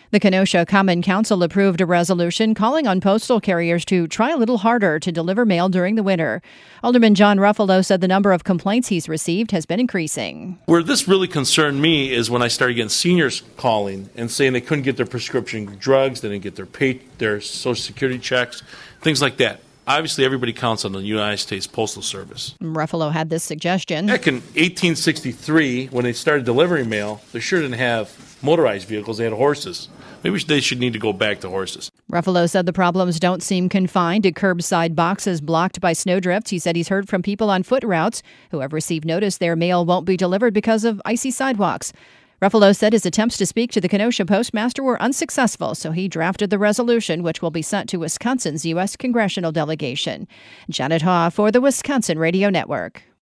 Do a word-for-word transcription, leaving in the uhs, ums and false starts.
The Kenosha Common Council approved a resolution calling on postal carriers to try a little harder to deliver mail during the winter. Alderman John Ruffalo said the number of complaints he's received has been increasing. Where this really concerned me is when I started getting seniors calling and saying they couldn't get their prescription drugs, they didn't get their pay, their Social Security checks, things like that. Obviously, everybody counts on the United States Postal Service. Ruffalo had this suggestion. Back in eighteen sixty-three, when they started delivering mail, they sure didn't have motorized vehicles. They had horses. Maybe they should need to go back to horses. Ruffalo said the problems don't seem confined to curbside boxes blocked by snowdrifts. He said he's heard from people on foot routes who have received notice their mail won't be delivered because of icy sidewalks. Ruffalo said his attempts to speak to the Kenosha postmaster were unsuccessful, so he drafted the resolution, which will be sent to Wisconsin's U S congressional delegation. Janet Haw for the Wisconsin Radio Network.